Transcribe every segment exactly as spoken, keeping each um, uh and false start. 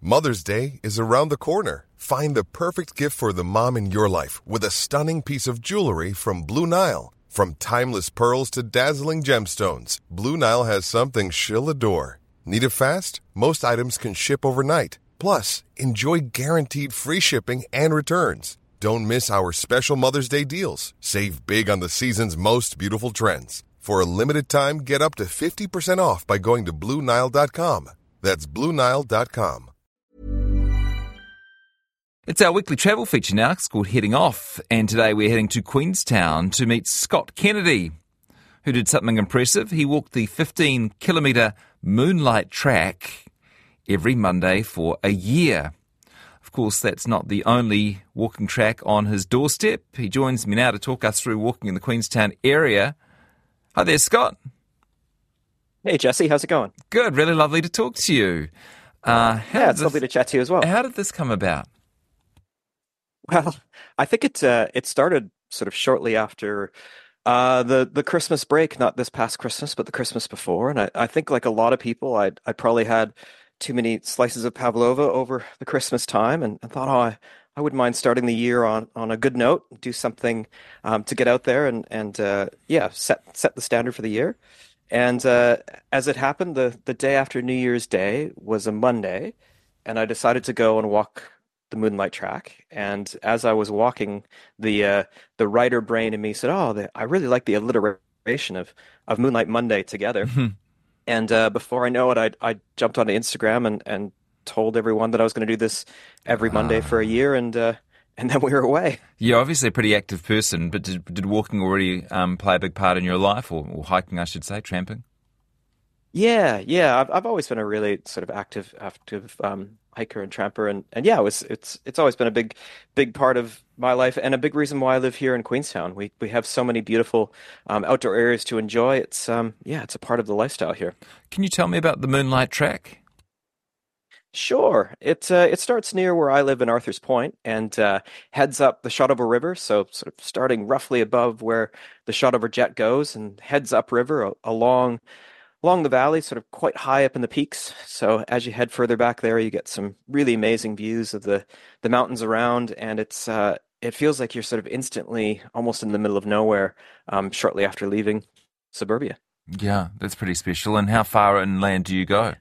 Mother's Day is around the corner. Find the perfect gift for the mom in your life with a stunning piece of jewelry from Blue Nile. From timeless pearls to dazzling gemstones, Blue Nile has something she'll adore. Need it fast? Most items can ship overnight. Plus, enjoy guaranteed free shipping and returns. Don't miss our special Mother's Day deals. Save big on the season's most beautiful trends. For a limited time, get up to fifty percent off by going to Blue Nile dot com. That's Blue Nile dot com. It's our weekly travel feature now. It's called Heading Off. And today we're heading to Queenstown to meet Scott Kennedy, who did something impressive. He walked the fifteen kilometre Moonlight Track every Monday for a year. Of course, that's not the only walking track on his doorstep. He joins me now to talk us through walking in the Queenstown area. Hi there, Scott. Hey, Jesse. How's it going? Good. Really lovely to talk to you. Uh, yeah, it's this, lovely to chat to you as well. How did this come about? Well, I think it uh, it started sort of shortly after uh, the the Christmas break, not this past Christmas, but the Christmas before. And I, I think, like a lot of people, I I probably had too many slices of pavlova over the Christmas time, and I thought, oh, I, I wouldn't mind starting the year on, on a good note, do something um, to get out there and and uh, yeah, set set the standard for the year. And uh, as it happened, the the day after New Year's Day was a Monday, and I decided to go and walk the Moonlight Track. And as I was walking, the uh, the writer brain in me said, "Oh, the, I really like the alliteration of of Moonlight Monday together." And uh, before I know it, I I jumped onto Instagram and, and told everyone that I was going to do this every Monday for a year, and uh, and then we were away. You're obviously a pretty active person, but did, did walking already um, play a big part in your life, or, or hiking, I should say, tramping? Yeah, yeah. I've I've always been a really sort of active, active um, hiker and tramper, and, and yeah, it was it's it's always been a big, big part of my life, and a big reason why I live here in Queenstown. We we have so many beautiful um, outdoor areas to enjoy. It's um yeah, it's a part of the lifestyle here. Can you tell me about the Moonlight Track? Sure. It uh, it starts near where I live in Arthur's Point and uh, heads up the Shotover River, so sort of starting roughly above where the Shotover Jet goes, and heads upriver a- along. along the valley, sort of quite high up in the peaks. So as you head further back there, you get some really amazing views of the, the mountains around, and it's uh, it feels like you're sort of instantly almost in the middle of nowhere um, shortly after leaving suburbia. Yeah, that's pretty special. And how far inland do you go?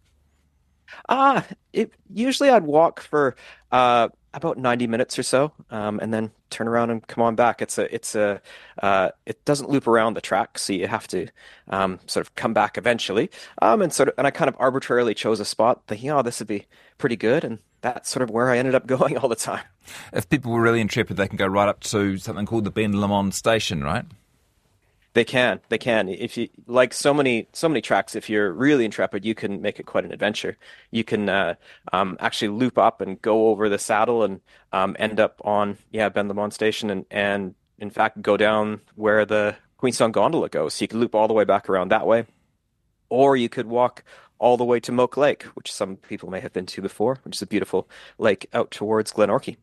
Ah, it usually I'd walk for uh, about ninety minutes or so, um, and then turn around and come on back. It's a, it's a, uh, it doesn't loop around the track, so you have to um, sort of come back eventually. Um, and sort of, and I kind of arbitrarily chose a spot, thinking, oh, this would be pretty good, and that's sort of where I ended up going all the time. If people were really intrepid, they can go right up to something called the Ben Lomond Station, right? They can, they can. If you like so many, so many tracks, if you're really intrepid, you can make it quite an adventure. You can uh, um, actually loop up and go over the saddle and um, end up on, yeah, Ben Lomond Station, and and in fact go down where the Queenstown Gondola goes. So you can loop all the way back around that way, or you could walk all the way to Moke Lake, which some people may have been to before, which is a beautiful lake out towards Glenorchy.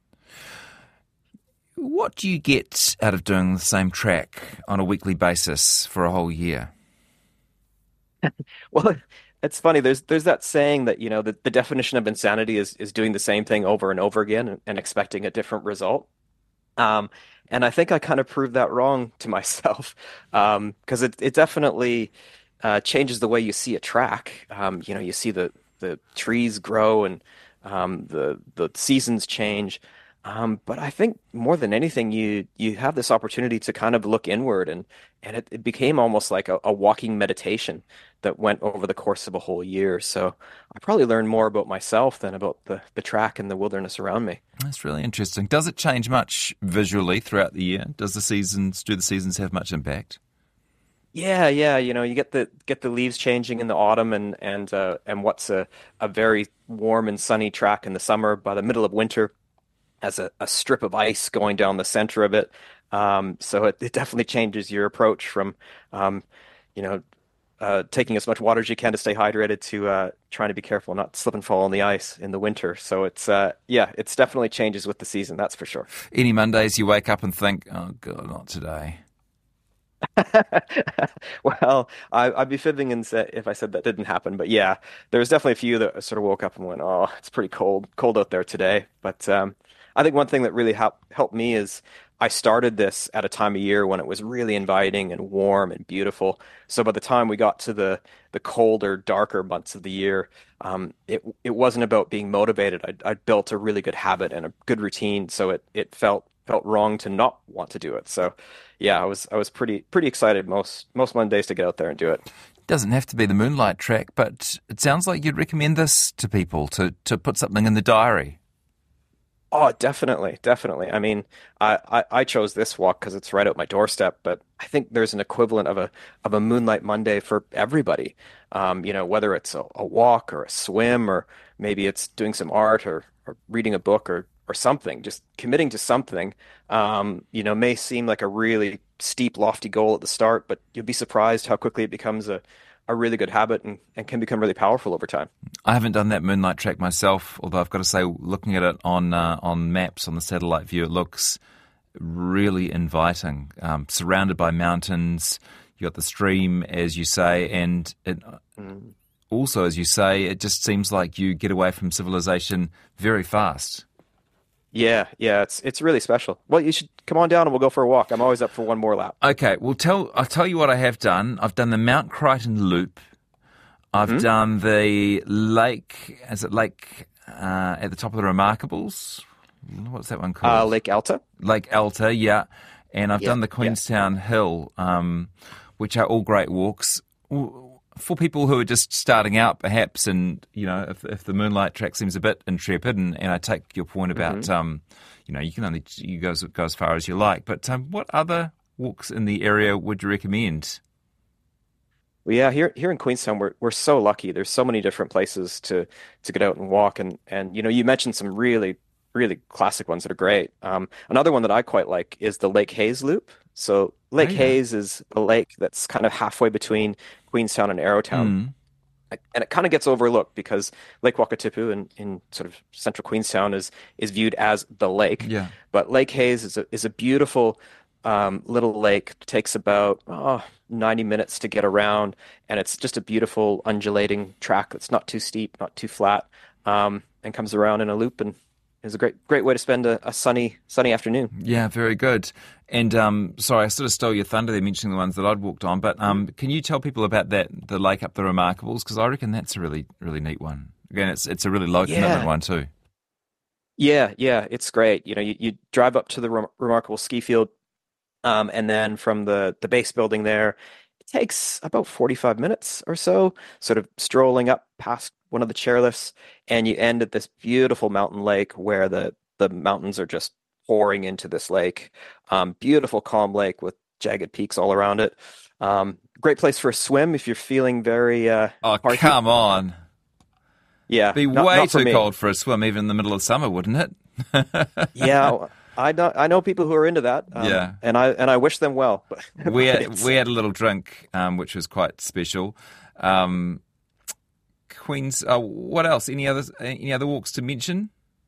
What do you get out of doing the same track on a weekly basis for a whole year? Well, it's funny. There's there's that saying that, you know, the, the definition of insanity is is doing the same thing over and over again and, and expecting a different result. Um, and I think I kind of proved that wrong to myself, um, because it it definitely uh, changes the way you see a track. Um, you know, you see the the trees grow and um, the the seasons change. Um, but I think more than anything, you you have this opportunity to kind of look inward, and and it, it became almost like a, a walking meditation that went over the course of a whole year. So I probably learned more about myself than about the, the track and the wilderness around me. That's really interesting. Does it change much visually throughout the year? Does the seasons do the seasons have much impact? Yeah, yeah, you know, you get the get the leaves changing in the autumn, and and uh, and what's a, a very warm and sunny track in the summer, by the middle of winter has a, a strip of ice going down the center of it. Um, so it, it definitely changes your approach from, um, you know, uh, taking as much water as you can to stay hydrated to uh, trying to be careful not to slip and fall on the ice in the winter. So it's, uh, yeah, it's definitely changes with the season, that's for sure. Any Mondays you wake up and think, oh, God, not today? Well, I, I'd be fibbing and say, if I said that didn't happen, but yeah, there was definitely a few that sort of woke up and went, "Oh, it's pretty cold, cold out there today." But um, I think one thing that really helped helped me is I started this at a time of year when it was really inviting and warm and beautiful. So by the time we got to the the colder, darker months of the year, um, it it wasn't about being motivated. I'd, I'd built a really good habit and a good routine, so it it felt felt wrong to not want to do it. So yeah, I was I was pretty pretty excited most most Mondays to get out there and do it. Doesn't have to be the Moonlight Track, but it sounds like you'd recommend this to people to, to put something in the diary. Oh, definitely, definitely. I mean, I, I, I chose this walk because it's right out my doorstep, but I think there's an equivalent of a of a Moonlight Monday for everybody. Um, you know, whether it's a, a walk or a swim, or maybe it's doing some art or, or reading a book or or something. Just committing to something, um, you know, may seem like a really steep, lofty goal at the start, but you'll be surprised how quickly it becomes a, a really good habit and, and can become really powerful over time. I haven't done that Moonlight Track myself, although I've got to say, looking at it on uh, on maps, on the satellite view, it looks really inviting. Um, surrounded by mountains, you got the stream, as you say, and it, Mm. also, as you say, it just seems like you get away from civilization very fast. Yeah, yeah, it's it's really special. Well, you should come on down and we'll go for a walk. I'm always up for one more lap. Okay, well, tell I'll tell you what I have done. I've done the Mount Crichton Loop. I've Hmm. done the lake, is it lake uh, at the top of the Remarkables? What's that one Uh, called? Lake Alta. Lake Alta, yeah. And I've Yeah, done the yeah. Queenstown Hill, um, which are all great walks. W- For people who are just starting out, perhaps, and, you know, if, if the Moonlight Track seems a bit intrepid, and, and I take your point about, um, you know, you can only you go, as- go as far as you like, but um, what other walks in the area would you recommend? Well, yeah, here here in Queenstown, we're we're so lucky. There's so many different places to to get out and walk, and and you know, you mentioned some really really classic ones that are great. Um, another one that I quite like is the Lake Hayes Loop. So Oh, Lake yeah. Hayes is a lake that's kind of halfway between Queenstown and Arrowtown. Mm, And it kind of gets overlooked because Lake Wakatipu in, in sort of central Queenstown is is viewed as the lake. yeah. But Lake Hayes is a is a beautiful um, little lake. It takes about oh, ninety minutes to get around, and it's just a beautiful undulating track that's not too steep, not too flat, um, and comes around in a loop and is a great great way to spend a, a sunny sunny afternoon. Yeah, very good. And um, sorry, I sort of stole your thunder there mentioning the ones that I'd walked on, but um, can you tell people about that, the Lake Up the Remarkables? Because I reckon that's a really, really neat one. Again, it's it's a really low commitment Yeah, one too. yeah, yeah. It's great. You know, you, you drive up to the Rem Remarkable Ski Field. Um, and then from the the base building there, it takes about forty-five minutes or so, sort of strolling up past one of the chairlifts, and you end at this beautiful mountain lake where the the mountains are just pouring into this lake. Um, beautiful, calm lake with jagged peaks all around it. Um, great place for a swim if you're feeling very uh, Oh, parchy. come on. Yeah, Be not way not for too me. cold for a swim, even in the middle of summer, wouldn't it? Yeah, I know I know people who are into that, um, Yeah. and I and I wish them well. But, We but had, it's we had a little drink, um, which was quite special. Um, Queens. Uh, what else? Any other any other walks to mention?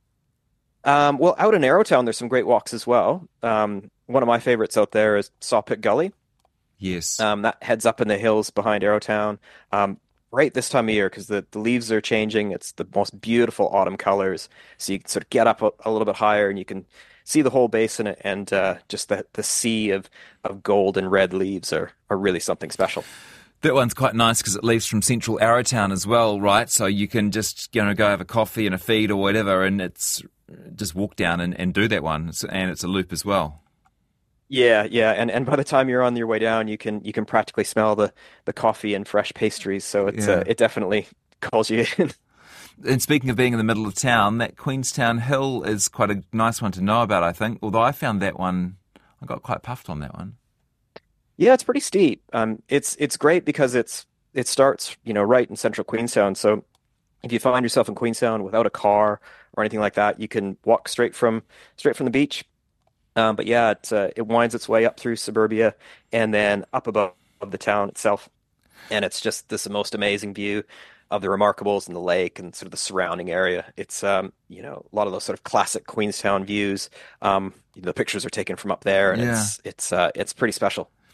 Um, well, out in Arrowtown, there's some great walks as well. Um, one of my favorites out there is Sawpit Gully. Yes. Um, that heads up in the hills behind Arrowtown. Um, right this time of year because the, the leaves are changing. It's the most beautiful autumn colors. So you can sort of get up a, a little bit higher and you can see the whole basin and uh, just the, the sea of, of gold and red leaves are, are really something special. That one's quite nice because it leaves from central Arrowtown as well, right? So you can just, you know, go have a coffee and a feed or whatever, and it's just walk down and, and do that one. It's- And it's a loop as well. Yeah, yeah, and and by the time you're on your way down, you can you can practically smell the the coffee and fresh pastries. So it's uh, Yeah. it definitely calls you in. And speaking of being in the middle of town, that Queenstown Hill is quite a nice one to know about, I think. Although I found that one, I got quite puffed on that one. Yeah, it's pretty steep. Um, it's it's great because it's it starts, you know, right in central Queenstown. So if you find yourself in Queenstown without a car or anything like that, you can walk straight from straight from the beach. Um, but yeah, it uh, it winds its way up through suburbia and then up above the town itself, and it's just this most amazing view of the Remarkables and the lake and sort of the surrounding area. It's um, you know, a lot of those sort of classic Queenstown views. Um, the pictures are taken from up there, and Yeah. it's it's uh, it's pretty special.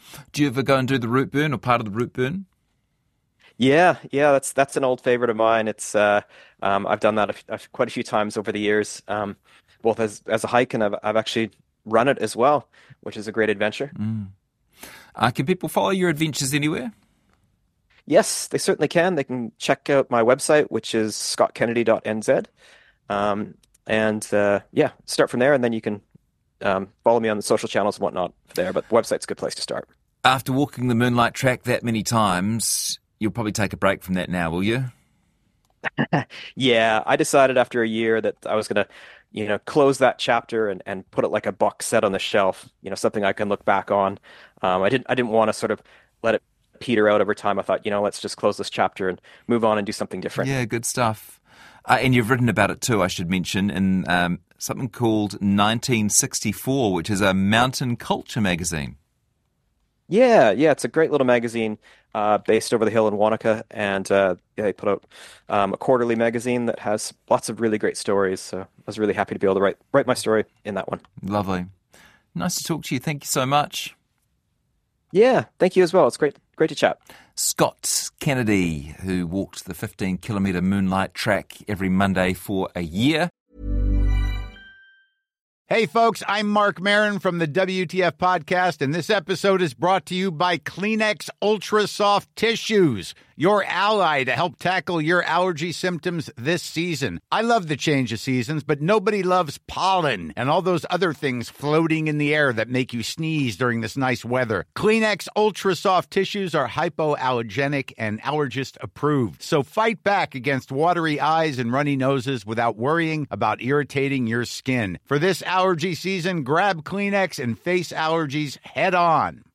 Do you ever go and do the root burn or part of the root burn? Yeah, yeah, that's that's an old favorite of mine. It's uh, um, I've done that a, f- a f- quite a few times over the years, um, both as as a hike and I've I've actually run it as well, which is a great adventure. Mm. Uh, can people follow your adventures anywhere? Yes, they certainly can. They can check out my website, which is scott kennedy dot n z, um, and uh, yeah, start from there, and then you can um, follow me on the social channels and whatnot there. But the website's a good place to start. After walking the Moonlight Track that many times, you'll probably take a break from that now, will you? Yeah, I decided after a year that I was gonna, you know, close that chapter and, and put it like a box set on the shelf, you know, something I can look back on. Um, I didn't I didn't want to sort of let it peter out over time. I thought, you know, let's just close this chapter and move on and do something different. Yeah, good stuff. Uh, and you've written about it too, I should mention, in um, something called nineteen sixty-four, which is a mountain culture magazine. Yeah, yeah, it's a great little magazine uh, based over the hill in Wanaka, and uh, yeah, they put out um, a quarterly magazine that has lots of really great stories. So I was really happy to be able to write write my story in that one. Lovely. Nice to talk to you. Thank you so much. Yeah, thank you as well. It's great great to chat. Scott Kennedy, who walked the fifteen kilometre Moonlight Track every Monday for a year. Hey, folks, I'm Mark Maron from the W T F Podcast, and this episode is brought to you by Kleenex Ultra Soft Tissues, your ally to help tackle your allergy symptoms this season. I love the change of seasons, but nobody loves pollen and all those other things floating in the air that make you sneeze during this nice weather. Kleenex Ultra Soft Tissues are hypoallergenic and allergist approved, so fight back against watery eyes and runny noses without worrying about irritating your skin. For this allergy season, grab Kleenex and face allergies head on.